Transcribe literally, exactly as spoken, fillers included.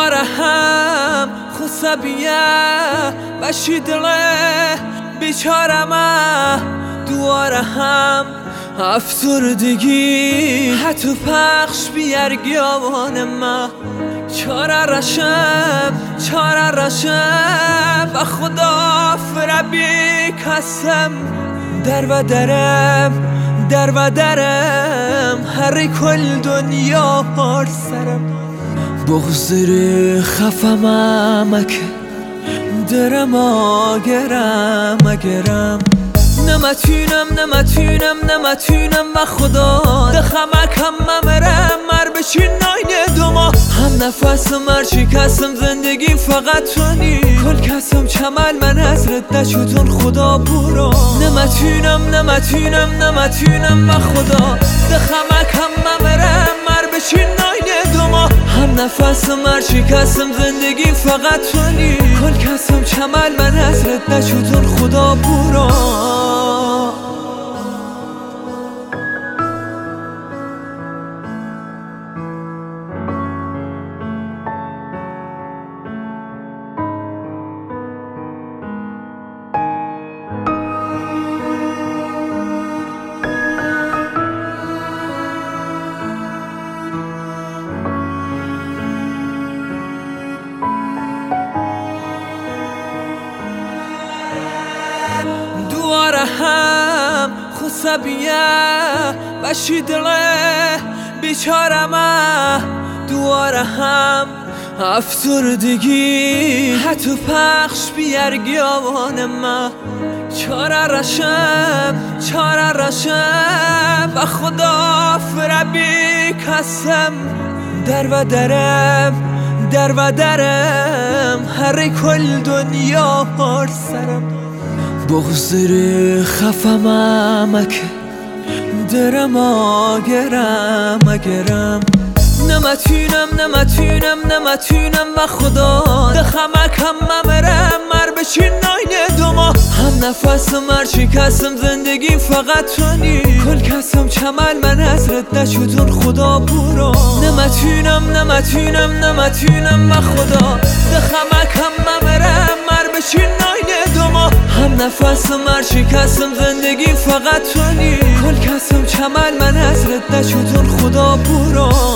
دوباره هم خسبیه بشی دله بیچارمه دوباره هم افسردگی حتی پخش بیارگیان ما چاره رشم چاره رشم و خدا فربی کسم در و درم در و درم هر کل دنیا هر سرم بغزر خفم امک درم آگرم اگرم نمتونم نمتونم نمتونم و خدا دخمکم ممرم مر بشین ناین دوما هم نفس مر شکستم زندگی فقط تونی کل کسم چمل من حضرت نشدون خدا برو نمتونم نمتونم نمتونم و خدا دخمکم ممرم مر بشین ناین دوما هم نفس مر شکستم زندگی فقط تونی کل کسم چمل من حضرت نشدون خدا برو دوباره هم خسبیه بشی دله بیچارمه دوباره هم افسردگی حتی پخش بیارگیان ما چاره رشم چاره رشم و خدا فربی کسم در و درم در و درم هر کل دنیا هر سرم بغزر خفم امک درم آگرم اگرم نمتونم نمتونم نمتونم و خدا دخمکم ممرم مر بشین ناین دوما هم نفس مر شکستم زندگی فقط تونی کل کسم چمل من حضرت نشدون خدا برو نمتونم نمتونم نمتونم و خدا دخمکم ممرم مر بشین ناین دوما هم نفس مر شکستم زندگی فقط تونی کل کسم چمل من حضرت نشدون خدا برو